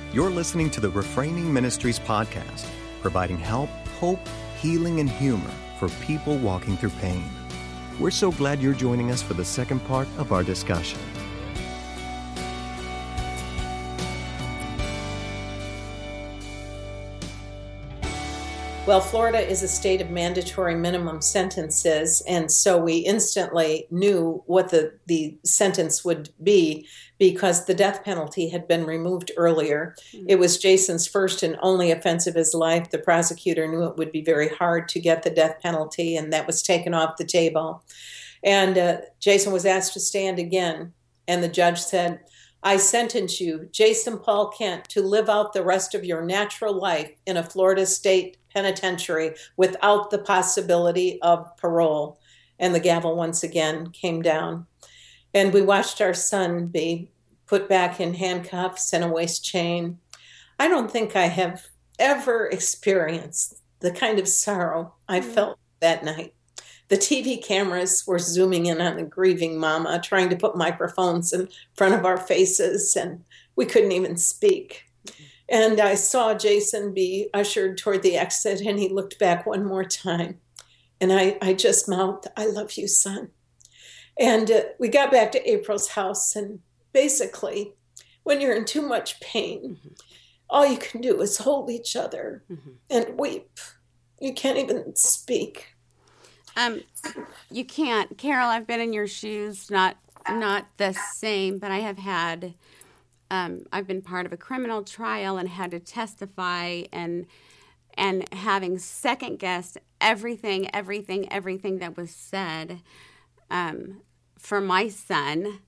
You're listening to the Refraining Ministries podcast, providing help, hope, healing, and humor for people walking through pain. We're so glad you're joining us for the second part of our discussion. Well, Florida is a state of mandatory minimum sentences, and so we instantly knew what the sentence would be because the death penalty had been removed earlier. It was Jason's first and only offense of his life. The prosecutor knew it would be very hard to get the death penalty, and that was taken off the table. And Jason was asked to stand again, and the judge said, "I sentence you, Jason Paul Kent, to live out the rest of your natural life in a Florida state penitentiary without the possibility of parole." And the gavel once again came down. And we watched our son be put back in handcuffs and a waist chain. I don't think I have ever experienced the kind of sorrow I felt that night. The TV cameras were zooming in on the grieving mama, trying to put microphones in front of our faces, and we couldn't even speak. And I saw Jason be ushered toward the exit, and he looked back one more time. And I just mouthed, "I love you, son." And we got back to April's house, and basically, when you're in too much pain, all you can do is hold each other and weep. You can't even speak. You can't. Carol, I've been in your shoes, not the same, but I have had, I've been part of a criminal trial and had to testify and having second-guessed everything that was said for my son.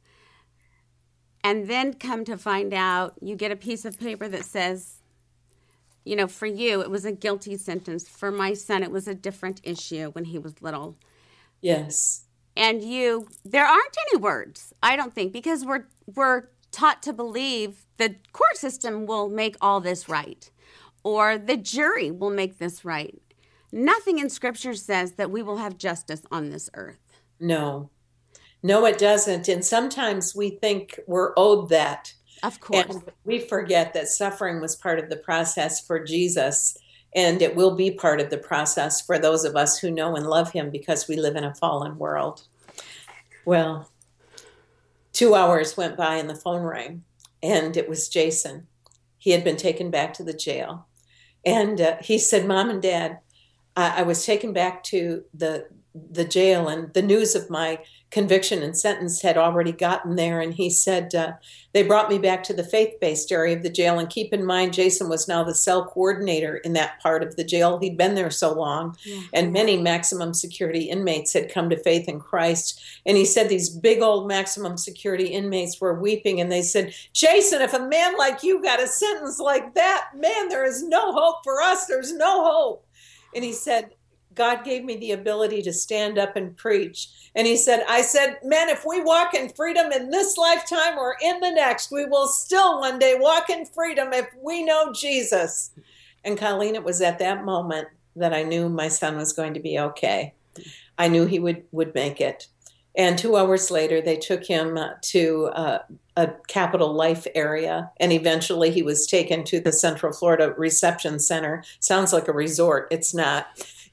And then come to find out, you get a piece of paper that says, you know, for you, it was a guilty sentence. For my son, it was a different issue when he was little. Yes. And there aren't any words, I don't think, because we're taught to believe the court system will make all this right, or the jury will make this right. Nothing in Scripture says that we will have justice on this earth. No, it doesn't. And sometimes we think we're owed that. Of course. And we forget that suffering was part of the process for Jesus, and it will be part of the process for those of us who know and love him because we live in a fallen world. Well, 2 hours went by and the phone rang, and it was Jason. He had been taken back to the jail. And he said, "Mom and Dad, I was taken back to the jail, and the news of my conviction and sentence had already gotten there." And he said, "They brought me back to the faith-based area of the jail." And keep in mind, Jason was now the cell coordinator in that part of the jail. He'd been there so long, and many maximum security inmates had come to faith in Christ. And he said these big old maximum security inmates were weeping, and they said, "Jason, if a man like you got a sentence like that, man, there is no hope for us. There's no hope." And he said, "God gave me the ability to stand up and preach." And he said, "I said, man, if we walk in freedom in this lifetime or in the next, we will still one day walk in freedom if we know Jesus." And Colleen, it was at that moment that I knew my son was going to be okay. I knew he would make it. And 2 hours later, they took him to a Capital Life area, and eventually he was taken to the Central Florida Reception Center. Sounds like a resort. It's not.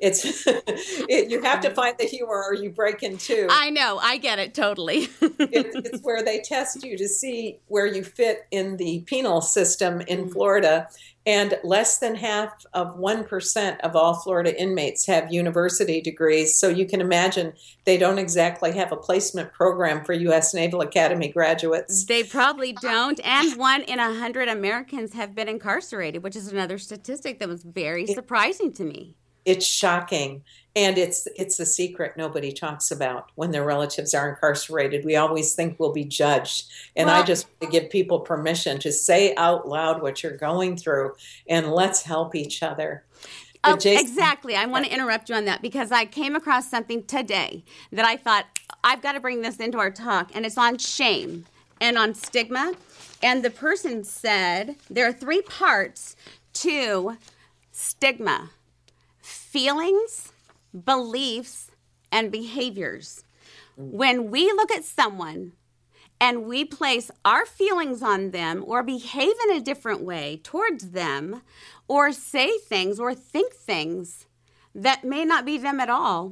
You have to find the humor or you break in two. I know. I get it totally. It's where they test you to see where you fit in the penal system in Florida. And less than half of 1% of all Florida inmates have university degrees. So you can imagine they don't exactly have a placement program for U.S. Naval Academy graduates. They probably don't. And 1 in 100 Americans have been incarcerated, which is another statistic that was very surprising to me. It's shocking. And it's a secret nobody talks about when their relatives are incarcerated. We always think we'll be judged. And I just want to give people permission to say out loud what you're going through, and let's help each other. Jason, exactly. I want to interrupt you on that because I came across something today that I thought, I've got to bring this into our talk, and it's on shame and on stigma. And the person said there are 3 parts to stigma: feelings, beliefs, and behaviors. When we look at someone and we place our feelings on them or behave in a different way towards them or say things or think things that may not be them at all,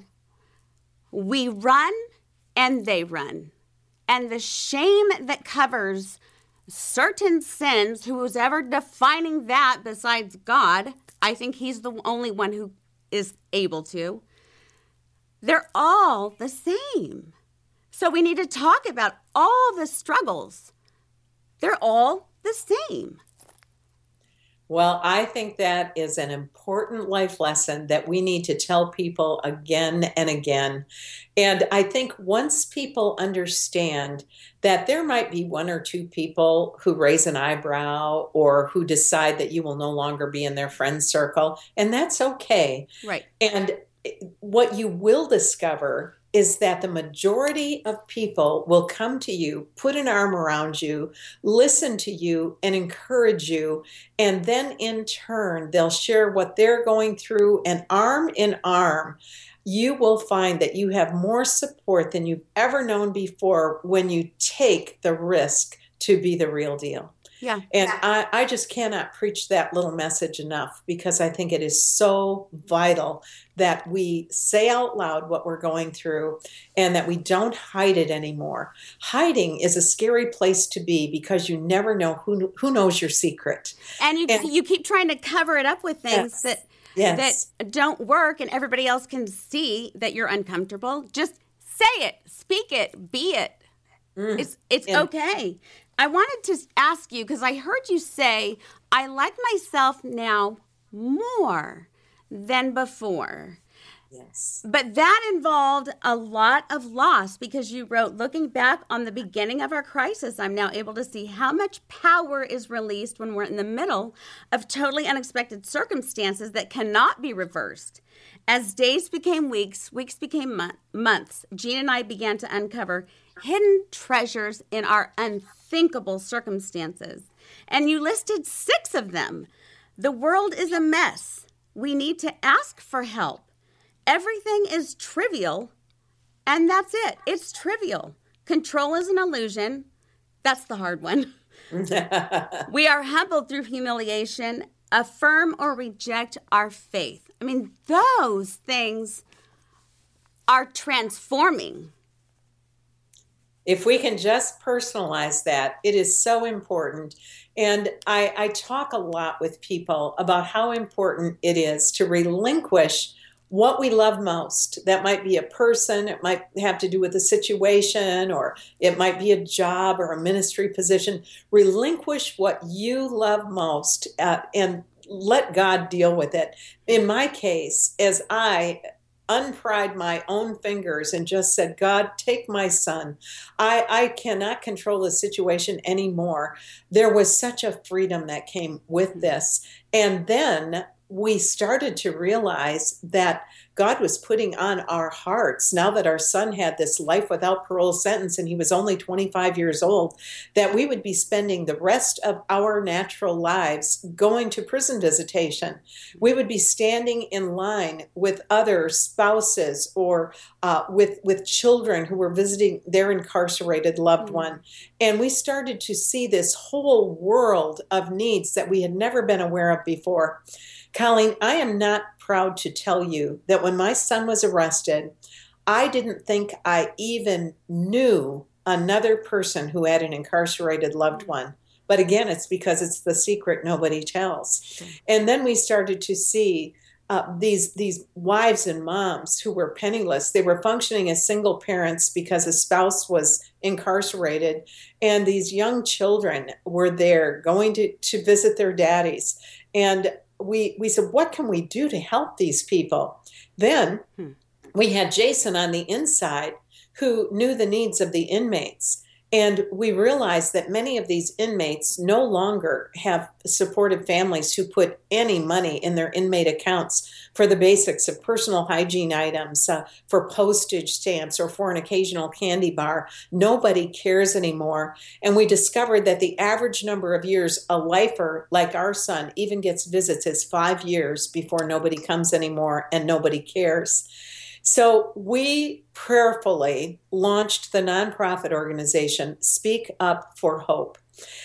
we run and they run. And the shame that covers certain sins, who is ever defining that besides God, I think he's the only one who is able to, they're all the same. So we need to talk about all the struggles. They're all the same. Well, I think that is an important life lesson that we need to tell people again and again. And I think once people understand that there might be one or two people who raise an eyebrow or who decide that you will no longer be in their friend circle, and that's okay. Right. And what you will discover is that the majority of people will come to you, put an arm around you, listen to you, and encourage you. And then in turn, they'll share what they're going through, and arm in arm, you will find that you have more support than you've ever known before when you take the risk to be the real deal. Yeah. And I just cannot preach that little message enough, because I think it is so vital that we say out loud what we're going through and that we don't hide it anymore. Hiding is a scary place to be because you never know who knows your secret. And you keep trying to cover it up with things that don't work, and everybody else can see that you're uncomfortable. Just say it, speak it, be it. It's okay. I wanted to ask you, because I heard you say, I like myself now more than before. Yes. But that involved a lot of loss, because you wrote, looking back on the beginning of our crisis, I'm now able to see how much power is released when we're in the middle of totally unexpected circumstances that cannot be reversed. As days became weeks, weeks became months, Jean and I began to uncover hidden treasures in our unthinkable circumstances. And you listed 6 of them. The world is a mess. We need to ask for help. Everything is trivial, and that's it. It's trivial. Control is an illusion. That's the hard one. We are humbled through humiliation. Affirm or reject our faith. I mean, those things are transforming. If we can just personalize that, it is so important. And I talk a lot with people about how important it is to relinquish what we love most. That might be a person, it might have to do with a situation, or it might be a job or a ministry position. Relinquish what you love most and let God deal with it. In my case, as I unpried my own fingers and just said, God, take my son. I cannot control the situation anymore. There was such a freedom that came with this. And then we started to realize that God was putting on our hearts, now that our son had this life without parole sentence and he was only 25 years old, that we would be spending the rest of our natural lives going to prison visitation. We would be standing in line with other spouses or with children who were visiting their incarcerated loved one. And we started to see this whole world of needs that we had never been aware of before. Colleen, I am not proud to tell you that when my son was arrested, I didn't think I even knew another person who had an incarcerated loved one. But again, it's because it's the secret nobody tells. And then we started to see these wives and moms who were penniless. They were functioning as single parents because a spouse was incarcerated. And these young children were there going to visit their daddies. And we said, what can we do to help these people? Then we had Jason on the inside who knew the needs of the inmates. And we realized that many of these inmates no longer have supportive families who put any money in their inmate accounts for the basics of personal hygiene items, for postage stamps, or for an occasional candy bar. Nobody cares anymore. And we discovered that the average number of years a lifer like our son even gets visits is 5 years before nobody comes anymore and nobody cares. So we prayerfully launched the nonprofit organization Speak Up for Hope.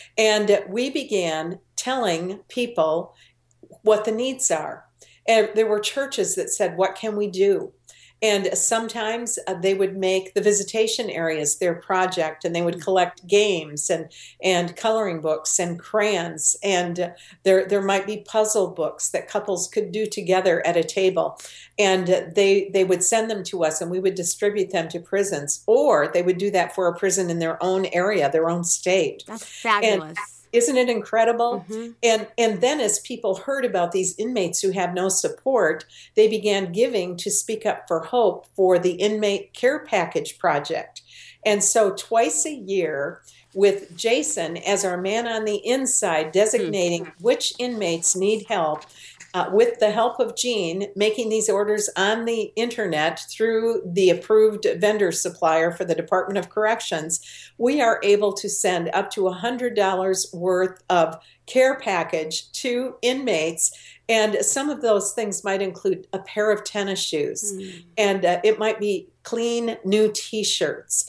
And we began telling people what the needs are. And there were churches that said, what can we do? And sometimes they would make the visitation areas their project, and they would collect games and coloring books and crayons. And there might be puzzle books that couples could do together at a table. And they would send them to us, and we would distribute them to prisons. Or they would do that for a prison in their own area, their own state. That's fabulous. And isn't it incredible? Mm-hmm. And then as people heard about these inmates who have no support, they began giving to Speak Up for Hope for the Inmate Care Package Project. And so twice a year, with Jason as our man on the inside, designating which inmates need help, with the help of Jean, making these orders on the internet through the approved vendor supplier for the Department of Corrections, we are able to send up to $100 worth of care package to inmates. And some of those things might include a pair of tennis shoes, and it might be clean new T-shirts.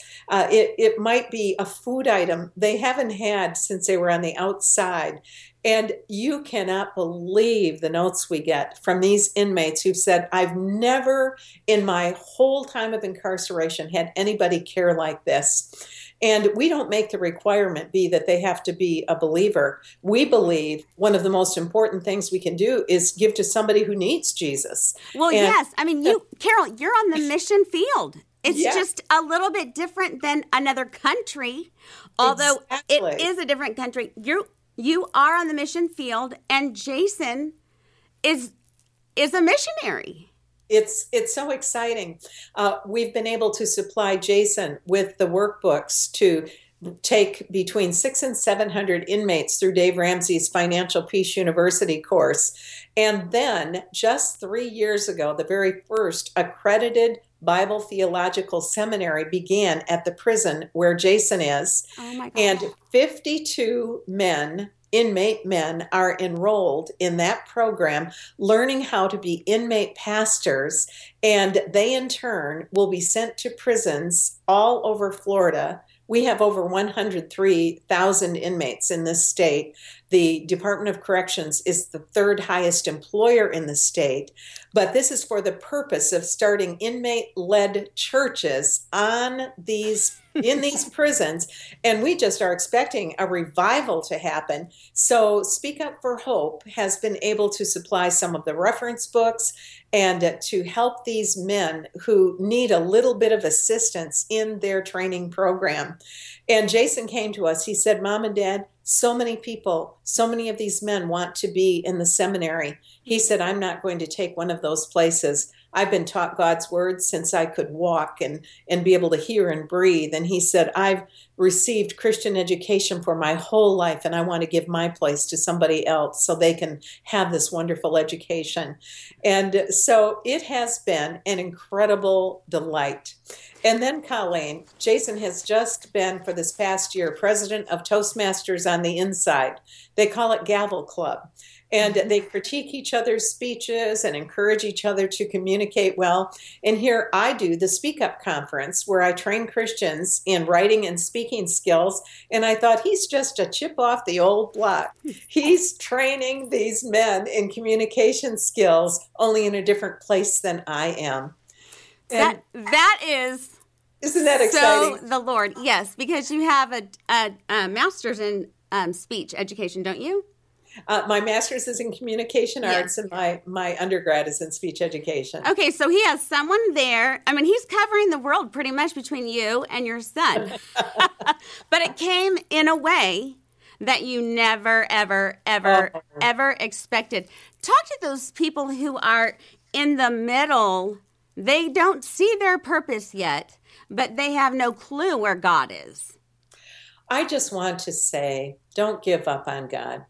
It might be a food item they haven't had since they were on the outside. And you cannot believe the notes we get from these inmates who've said, I've never in my whole time of incarceration had anybody care like this. And we don't make the requirement be that they have to be a believer. We believe one of the most important things we can do is give to somebody who needs Jesus. Well, yes. I mean, Carol, you're on the mission field. It's just a little bit different than another country, although it is a different country. You are on the mission field, and Jason is a missionary. It's so exciting. We've been able to supply Jason with the workbooks to take between 600 and 700 inmates through Dave Ramsey's Financial Peace University course. And then just 3 years ago, the very first accredited Bible Theological Seminary began at the prison where Jason is. Oh my God. And 52 inmate men are enrolled in that program, learning how to be inmate pastors. And they, in turn, will be sent to prisons all over Florida. We have over 103,000 inmates in this state. The Department of Corrections is the third highest employer in the state. But this is for the purpose of starting inmate-led churches in these prisons. And we just are expecting a revival to happen. So Speak Up for Hope has been able to supply some of the reference books and to help these men who need a little bit of assistance in their training program. And Jason came to us. He said, Mom and Dad, so many people, so many of these men want to be in the seminary. He said, I'm not going to take one of those places. I've been taught God's word since I could walk and be able to hear and breathe. And he said, I've received Christian education for my whole life, and I want to give my place to somebody else so they can have this wonderful education. And so it has been an incredible delight. And then, Colleen, Jason has just been, for this past year, president of Toastmasters on the Inside. They call it Gavel Club. And they critique each other's speeches and encourage each other to communicate well. And here I do the Speak Up Conference, where I train Christians in writing and speaking skills. And I thought, he's just a chip off the old block. He's training these men in communication skills, only in a different place than I am. And that is... Isn't that exciting? So the Lord, yes, because you have a master's in speech education, don't you? My master's is in communication arts, and my undergrad is in speech education. Okay, so he has someone there. I mean, he's covering the world pretty much between you and your son. But it came in a way that you never, ever, ever, ever expected. Talk to those people who are in the middle. They don't see their purpose yet, but they have no clue where God is. I just want to say, don't give up on God.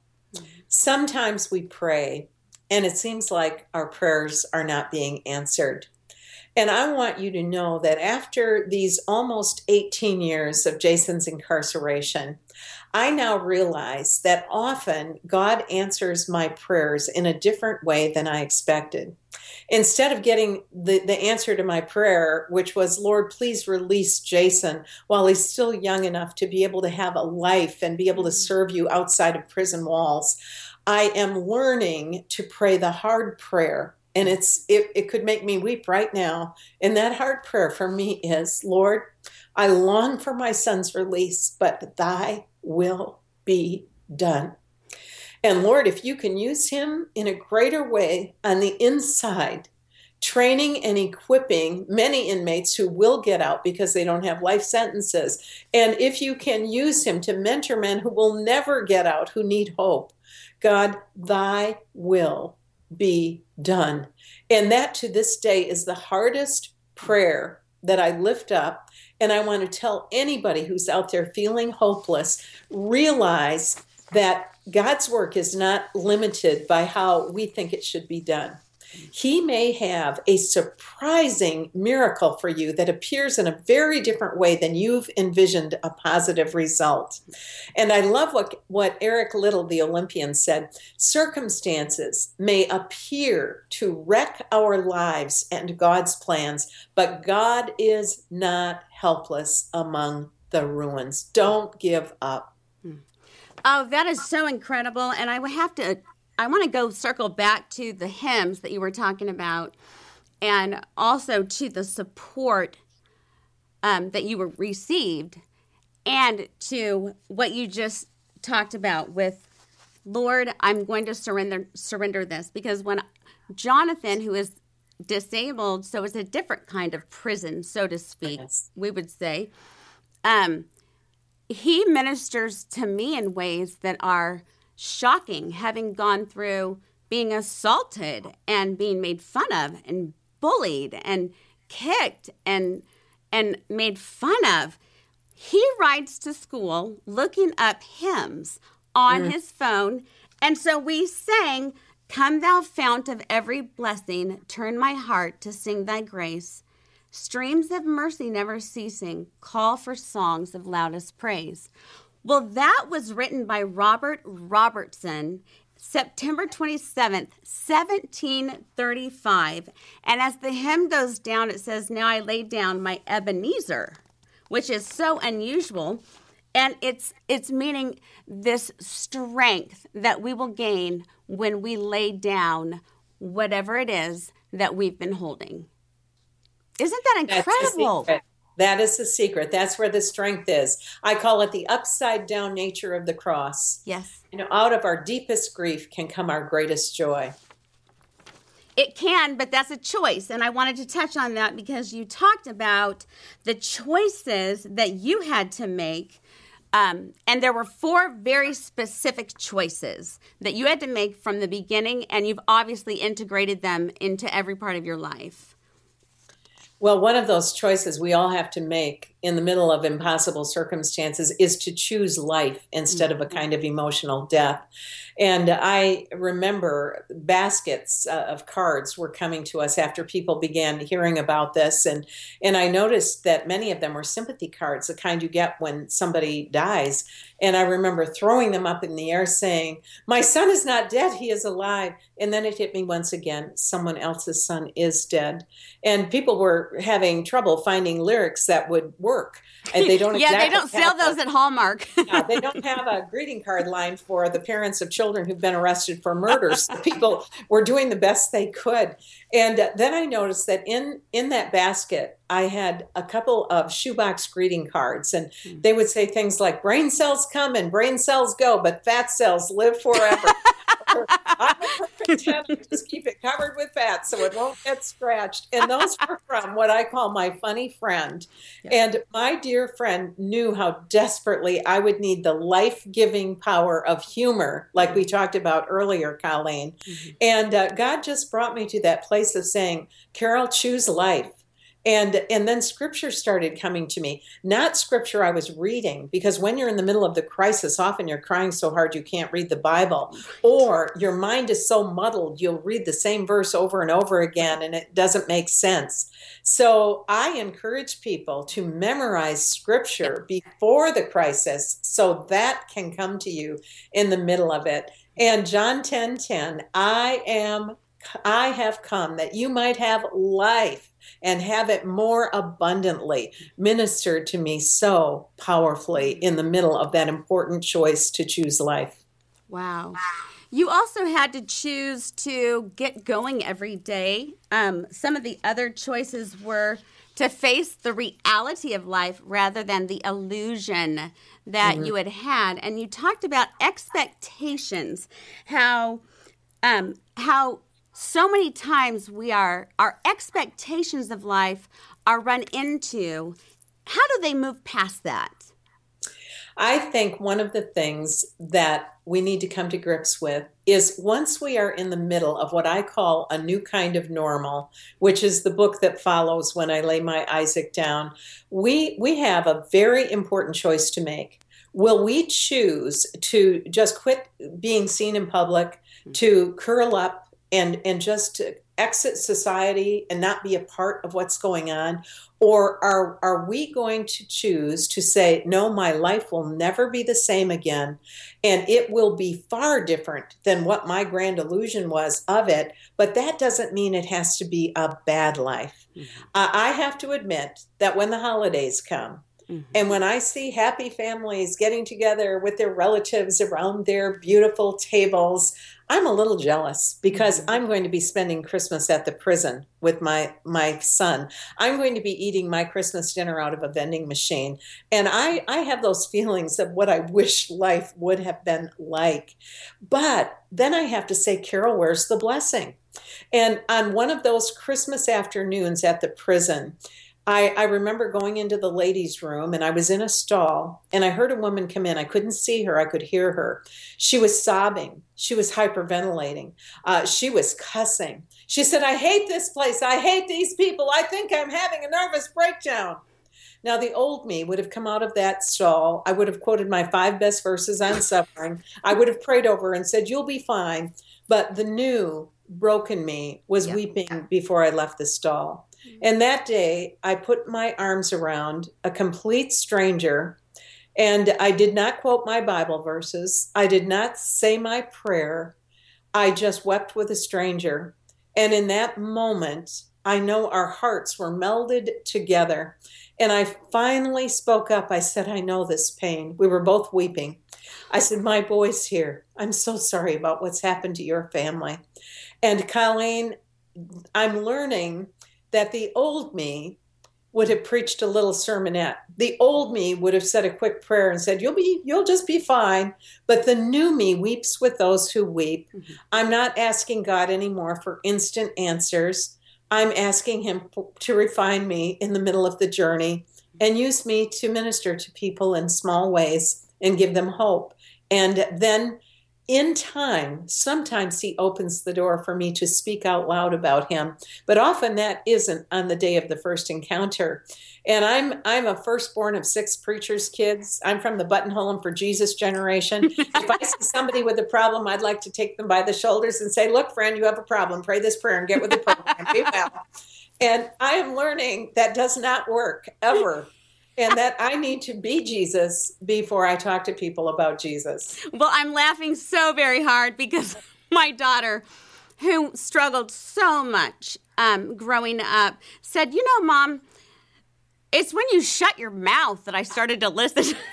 Sometimes we pray, and it seems like our prayers are not being answered. And I want you to know that after these almost 18 years of Jason's incarceration, I now realize that often God answers my prayers in a different way than I expected. Instead of getting the answer to my prayer, which was, Lord, please release Jason while he's still young enough to be able to have a life and be able to serve you outside of prison walls, I am learning to pray the hard prayer. And it could make me weep right now. And that hard prayer for me is, Lord, I long for my son's release, but thy will be done. And Lord, if you can use him in a greater way on the inside, training and equipping many inmates who will get out because they don't have life sentences. And if you can use him to mentor men who will never get out, who need hope, God, thy will be done. And that to this day is the hardest prayer that I lift up. And I want to tell anybody who's out there feeling hopeless, realize that God's work is not limited by how we think it should be done. He may have a surprising miracle for you that appears in a very different way than you've envisioned a positive result. And I love what Eric Liddell, the Olympian, said. Circumstances may appear to wreck our lives and God's plans, but God is not helpless among the ruins. Don't give up. Oh, that is so incredible. And I want to go circle back to the hymns that you were talking about, and also to the support that you were received, and to what you just talked about with, Lord, I'm going to surrender this. Because when Jonathan, who is disabled, so it's a different kind of prison, so to speak, yes, we would say, he ministers to me in ways that are shocking, having gone through being assaulted and being made fun of and bullied and kicked and made fun of. He rides to school looking up hymns on his phone. And so we sang, "Come thou fount of every blessing, turn my heart to sing thy grace. Streams of mercy never ceasing, call for songs of loudest praise." Well, that was written by Robert Robertson, September 27th, 1735. And as the hymn goes down, it says, "Now I lay down my Ebenezer," which is so unusual. And it's meaning this strength that we will gain when we lay down whatever it is that we've been holding. Isn't that incredible? That is the secret. That's where the strength is. I call it the upside down nature of the cross. Yes. Out of our deepest grief can come our greatest joy. It can, but that's a choice. And I wanted to touch on that because you talked about the choices that you had to make. And there were 4 very specific choices that you had to make from the beginning, and you've obviously integrated them into every part of your life. Well, one of those choices we all have to make in the middle of impossible circumstances is to choose life instead of a kind of emotional death. And I remember baskets of cards were coming to us after people began hearing about this. And I noticed that many of them were sympathy cards, the kind you get when somebody dies. And I remember throwing them up in the air saying, "My son is not dead, he is alive." And then it hit me once again, someone else's son is dead. And people were having trouble finding lyrics that would work. And they don't they don't sell those at Hallmark. They don't have a greeting card line for the parents of children who've been arrested for murders. The people were doing the best they could. And then I noticed that in that basket, I had a couple of shoebox greeting cards, and they would say things like, "Brain cells come and brain cells go, but fat cells live forever." I'm a perfect tenant. Just keep it covered with fat so it won't get scratched. And those were from what I call my funny friend. Yeah. And my dear friend knew how desperately I would need the life-giving power of humor, like we talked about earlier, Colleen. Mm-hmm. And God just brought me to that place of saying, "Carol, choose life." And then scripture started coming to me, not scripture I was reading, because when you're in the middle of the crisis, often you're crying so hard you can't read the Bible, or your mind is so muddled, you'll read the same verse over and over again, and it doesn't make sense. So I encourage people to memorize scripture before the crisis so that can come to you in the middle of it. And John 10:10, I have come that you might have life and have it more abundantly, ministered to me so powerfully in the middle of that important choice to choose life. Wow. You also had to choose to get going every day. Some of the other choices were to face the reality of life rather than the illusion that you had had. And you talked about expectations, how so many times our expectations of life are run into. How do they move past that? I think one of the things that we need to come to grips with is once we are in the middle of what I call a new kind of normal, which is the book that follows When I Lay My Isaac Down, we have a very important choice to make. Will we choose to just quit being seen in public, to curl up and just to exit society and not be a part of what's going on? Or are we going to choose to say, no, my life will never be the same again, and it will be far different than what my grand illusion was of it, but that doesn't mean it has to be a bad life. I have to admit that when the holidays come, and when I see happy families getting together with their relatives around their beautiful tables, I'm a little jealous because I'm going to be spending Christmas at the prison with my son. I'm going to be eating my Christmas dinner out of a vending machine. And I have those feelings of what I wish life would have been like. But then I have to say, Carol, where's the blessing? And on one of those Christmas afternoons at the prison, I remember going into the ladies' room, and I was in a stall, and I heard a woman come in. I couldn't see her. I could hear her. She was sobbing. She was hyperventilating. She was cussing. She said, I hate this place. I hate these people. I think I'm having a nervous breakdown. Now, the old me would have come out of that stall. I would have quoted my 5 best verses on suffering. I would have prayed over her and said, you'll be fine. But the new broken me was weeping before I left the stall. And that day, I put my arms around a complete stranger, and I did not quote my Bible verses. I did not say my prayer. I just wept with a stranger. And in that moment, I know our hearts were melded together. And I finally spoke up. I said, I know this pain. We were both weeping. I said, my boy's here. I'm so sorry about what's happened to your family. And Colleen, I'm learning that the old me would have preached a little sermonette. The old me would have said a quick prayer and said, you'll just be fine. But the new me weeps with those who weep. I'm not asking God anymore for instant answers. I'm asking him to refine me in the middle of the journey and use me to minister to people in small ways and give them hope. And then in time, sometimes he opens the door for me to speak out loud about him, but often that isn't on the day of the first encounter. And I'm a firstborn of 6 preachers' kids. I'm from the buttonhole and for Jesus generation. If I see somebody with a problem, I'd like to take them by the shoulders and say, look, friend, you have a problem. Pray this prayer and get with the program. Be well. And I am learning that does not work ever. And that I need to be Jesus before I talk to people about Jesus. Well, I'm laughing so very hard because my daughter, who struggled so much growing up, said, you know, Mom, it's when you shut your mouth that I started to listen. And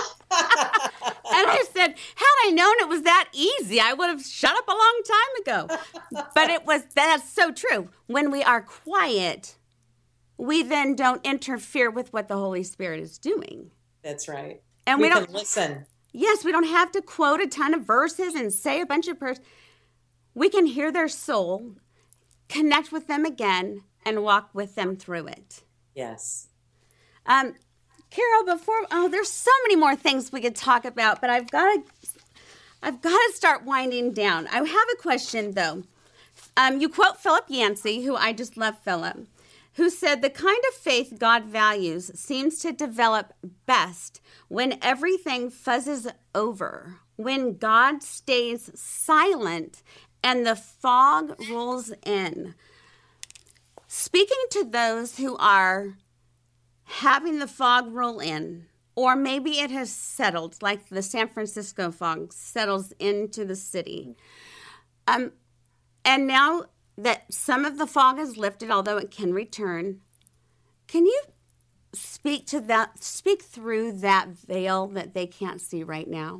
I said, had I known it was that easy, I would have shut up a long time ago. But that's so true. When we are quiet, we then don't interfere with what the Holy Spirit is doing. That's right. And we don't listen. Yes, we don't have to quote a ton of verses and say a bunch of prayers. We can hear their soul, connect with them again, and walk with them through it. Yes. Carol, there's so many more things we could talk about, but I've got to start winding down. I have a question though. You quote Philip Yancey, who I just love Philip, who said the kind of faith God values seems to develop best when everything fuzzes over, when God stays silent and the fog rolls in. Speaking to those who are having the fog roll in, or maybe it has settled, like the San Francisco fog settles into the city. And now that some of the fog is lifted, although it can return, can you speak through that veil that they can't see right now?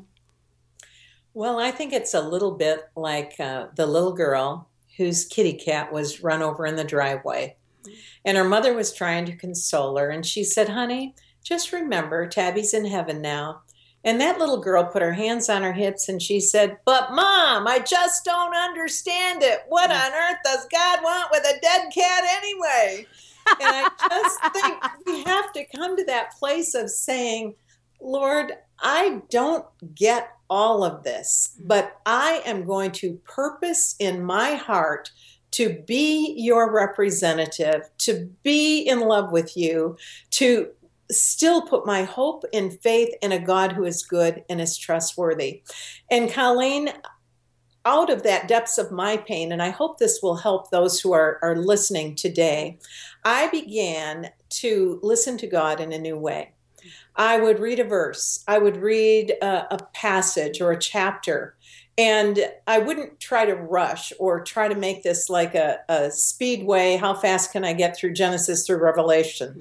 Well, I think it's a little bit like the little girl whose kitty cat was run over in the driveway. And her mother was trying to console her. And she said, honey, just remember, Tabby's in heaven now. And that little girl put her hands on her hips and she said, but Mom, I just don't understand it. What on earth does God want with a dead cat anyway? And I just think we have to come to that place of saying, Lord, I don't get all of this, but I am going to purpose in my heart to be your representative, to be in love with you, to still put my hope and faith in a God who is good and is trustworthy. And Colleen, out of that depths of my pain, and I hope this will help those who are listening today, I began to listen to God in a new way. I would read a verse, I would read a passage or a chapter, and I wouldn't try to rush or try to make this like a speedway. How fast can I get through Genesis through Revelation?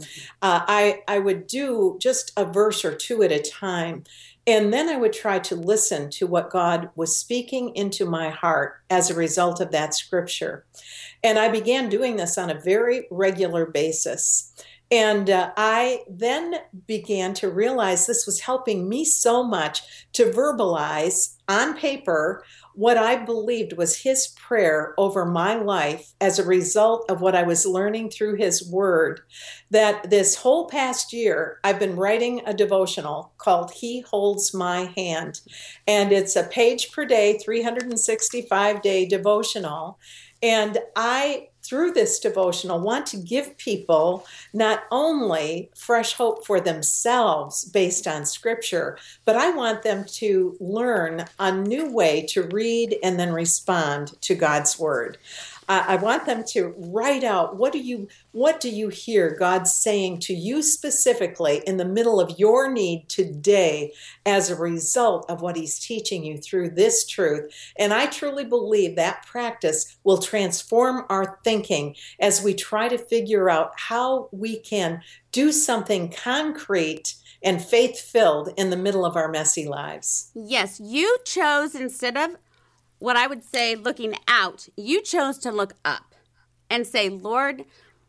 I would do just a verse or two at a time. And then I would try to listen to what God was speaking into my heart as a result of that scripture. And I began doing this on a very regular basis. And I then began to realize this was helping me so much to verbalize on paper what I believed was his prayer over my life as a result of what I was learning through his word. That this whole past year, I've been writing a devotional called He Holds My Hand. And it's a page per day, 365-day devotional. And I, through this devotional, want to give people not only fresh hope for themselves based on scripture, but I want them to learn a new way to read and then respond to God's word. I want them to write out, what do you hear God saying to you specifically in the middle of your need today as a result of what he's teaching you through this truth. And I truly believe that practice will transform our thinking as we try to figure out how we can do something concrete and faith-filled in the middle of our messy lives. Yes, you chose, instead of what I would say looking out, you chose to look up and say, Lord,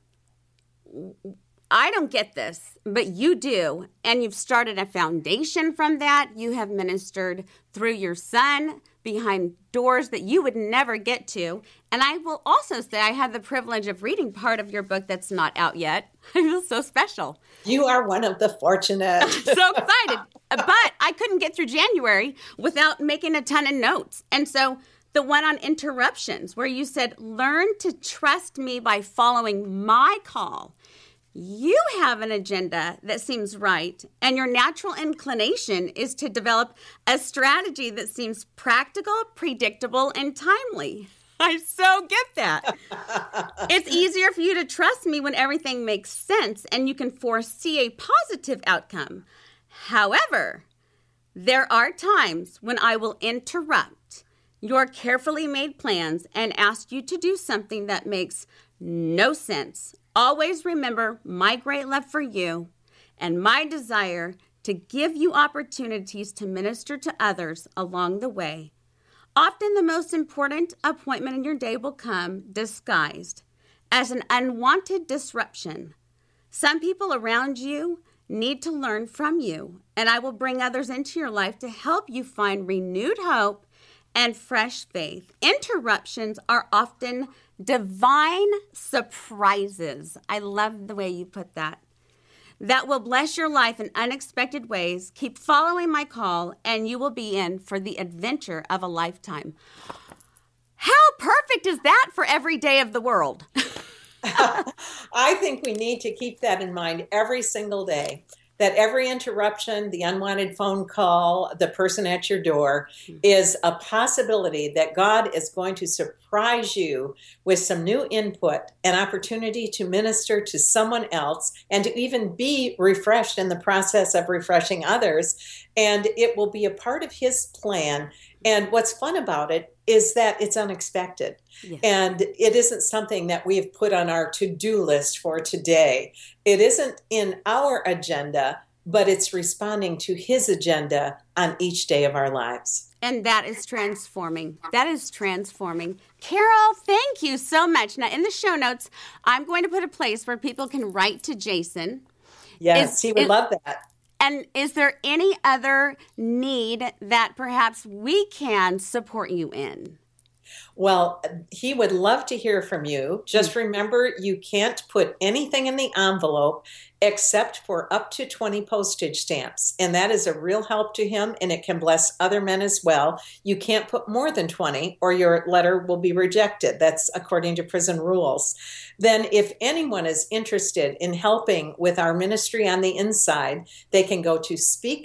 I don't get this, but you do. And you've started a foundation from that. You have ministered through your son behind doors that you would never get to. And I will also say I had the privilege of reading part of your book that's not out yet. I feel so special. You are one of the fortunate. I'm so excited. But I couldn't get through January without making a ton of notes. And so the one on interruptions, where you said, learn to trust me by following my call. You have an agenda that seems right, and your natural inclination is to develop a strategy that seems practical, predictable, and timely. I so get that. It's easier for you to trust me when everything makes sense and you can foresee a positive outcome. However, there are times when I will interrupt your carefully made plans and ask you to do something that makes no sense. Always remember my great love for you and my desire to give you opportunities to minister to others along the way. Often the most important appointment in your day will come disguised as an unwanted disruption. Some people around you need to learn from you, and I will bring others into your life to help you find renewed hope and fresh faith. Interruptions are often divine surprises. I love the way you put that. That will bless your life in unexpected ways. Keep following my call, and you will be in for the adventure of a lifetime. How perfect is that for every day of the world? I think we need to keep that in mind every single day. that every interruption, the unwanted phone call, the person at your door is a possibility that God is going to surprise you with some new input, an opportunity to minister to someone else, and to even be refreshed in the process of refreshing others. And it will be a part of His plan. And what's fun about it is that it's unexpected. Yes. And it isn't something that we've put on our to-do list for today. It isn't in our agenda, but it's responding to His agenda on each day of our lives. And that is transforming. That is transforming. Carol, thank you so much. Now, in the show notes, I'm going to put a place where people can write to Jason. Yes, he would love that. And is there any other need that perhaps we can support you in? Well, he would love to hear from you. Just remember, you can't put anything in the envelope except for up to 20 postage stamps. And that is a real help to him, and it can bless other men as well. You can't put more than 20 or your letter will be rejected. That's according to prison rules. Then if anyone is interested in helping with our ministry on the inside, they can go to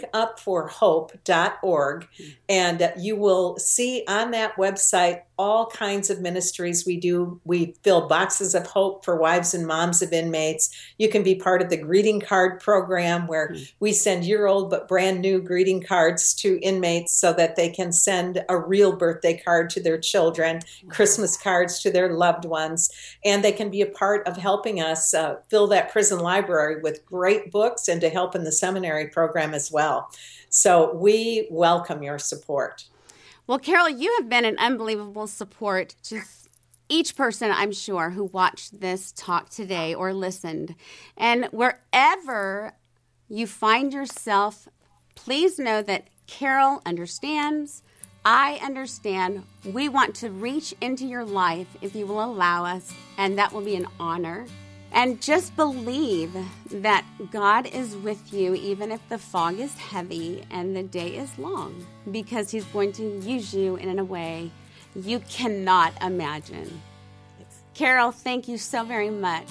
speakupforhope.org, and you will see on that website all kinds of ministries we do. We fill boxes of hope for wives and moms of inmates. You can be part of the greeting card program where we send year-old but brand new greeting cards to inmates so that they can send a real birthday card to their children, Christmas cards to their loved ones, and they can be a part of helping us fill that prison library with great books and to help in the seminary program as well. So we welcome your support. Well, Carol, you have been an unbelievable support to each person, I'm sure, who watched this talk today or listened. And wherever you find yourself, please know that Carol understands. I understand. We want to reach into your life if you will allow us, and that will be an honor. And just believe that God is with you even if the fog is heavy and the day is long, because He's going to use you in a way you cannot imagine. Carol, thank you so very much.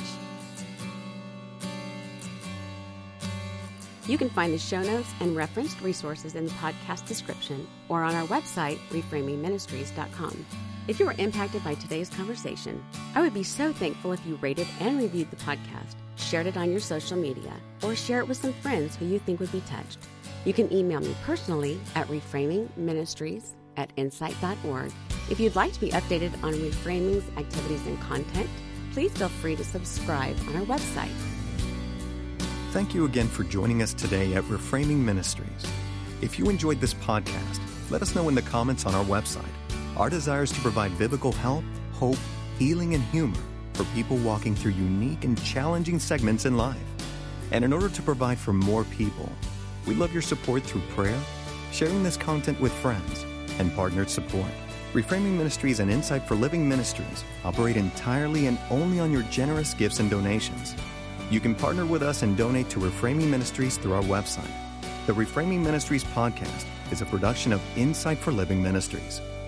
You can find the show notes and referenced resources in the podcast description or on our website, reframingministries.com. If you were impacted by today's conversation, I would be so thankful if you rated and reviewed the podcast, shared it on your social media, or share it with some friends who you think would be touched. You can email me personally at reframingministries@insight.org. If you'd like to be updated on Reframing's activities and content, please feel free to subscribe on our website. Thank you again for joining us today at Reframing Ministries. If you enjoyed this podcast, let us know in the comments on our website. Our desire is to provide biblical help, hope, healing, and humor for people walking through unique and challenging segments in life. And in order to provide for more people, we love your support through prayer, sharing this content with friends, and partnered support. Reframing Ministries and Insight for Living Ministries operate entirely and only on your generous gifts and donations. You can partner with us and donate to Reframing Ministries through our website. The Reframing Ministries podcast is a production of Insight for Living Ministries.